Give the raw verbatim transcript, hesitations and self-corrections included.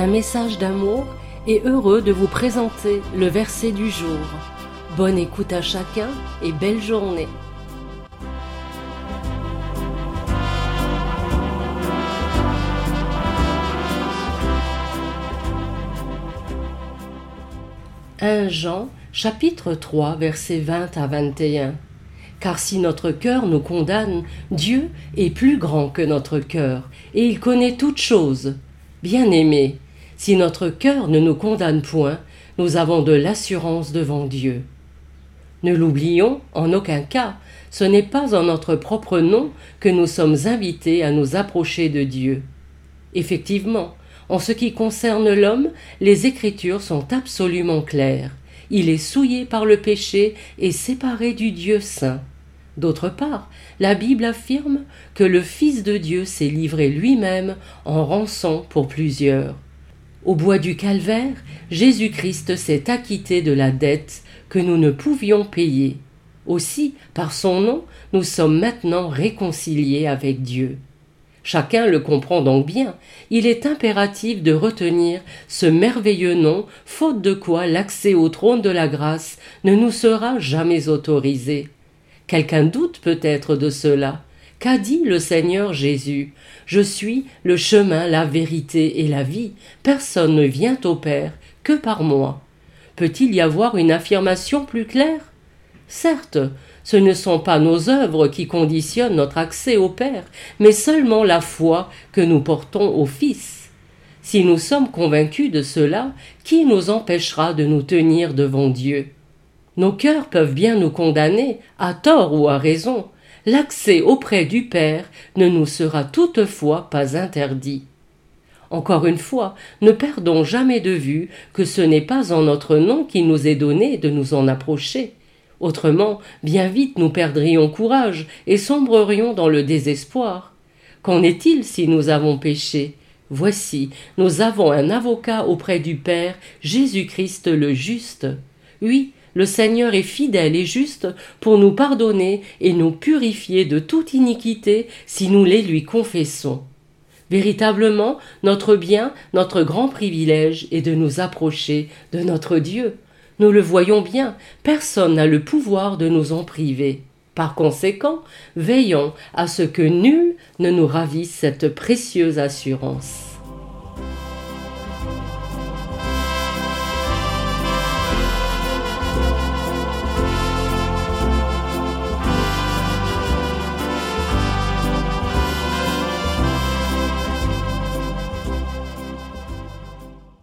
un message d'amour et heureux de vous présenter le verset du jour. Bonne écoute à chacun et belle journée. premier Jean, chapitre trois, versets vingt à vingt et un. Car si notre cœur nous condamne, Dieu est plus grand que notre cœur, et il connaît toutes choses. Bien-aimés, si notre cœur ne nous condamne point, nous avons de l'assurance devant Dieu. Ne l'oublions en aucun cas, ce n'est pas en notre propre nom que nous sommes invités à nous approcher de Dieu. Effectivement, en ce qui concerne l'homme, les Écritures sont absolument claires. Il est souillé par le péché et séparé du Dieu saint. D'autre part, la Bible affirme que le Fils de Dieu s'est livré lui-même en rançon pour plusieurs. Au bois du Calvaire, Jésus-Christ s'est acquitté de la dette que nous ne pouvions payer. Aussi, par son nom, nous sommes maintenant réconciliés avec Dieu. Chacun le comprend donc bien, il est impératif de retenir ce merveilleux nom, faute de quoi l'accès au trône de la grâce ne nous sera jamais autorisé. Quelqu'un doute peut-être de cela. Qu'a dit le Seigneur Jésus ? Je suis le chemin, la vérité et la vie. Personne ne vient au Père que par moi. Peut-il y avoir une affirmation plus claire ? Certes, ce ne sont pas nos œuvres qui conditionnent notre accès au Père, mais seulement la foi que nous portons au Fils. Si nous sommes convaincus de cela, qui nous empêchera de nous tenir devant Dieu ? Nos cœurs peuvent bien nous condamner, à tort ou à raison. L'accès auprès du Père ne nous sera toutefois pas interdit. Encore une fois, ne perdons jamais de vue que ce n'est pas en notre nom qu'il nous est donné de nous en approcher. Autrement, bien vite nous perdrions courage et sombrerions dans le désespoir. Qu'en est-il si nous avons péché ? Voici, nous avons un avocat auprès du Père, Jésus-Christ le juste. Oui, le Seigneur est fidèle et juste pour nous pardonner et nous purifier de toute iniquité si nous les lui confessons. Véritablement, notre bien, notre grand privilège est de nous approcher de notre Dieu. Nous le voyons bien, personne n'a le pouvoir de nous en priver. Par conséquent, veillons à ce que nul ne nous ravisse cette précieuse assurance.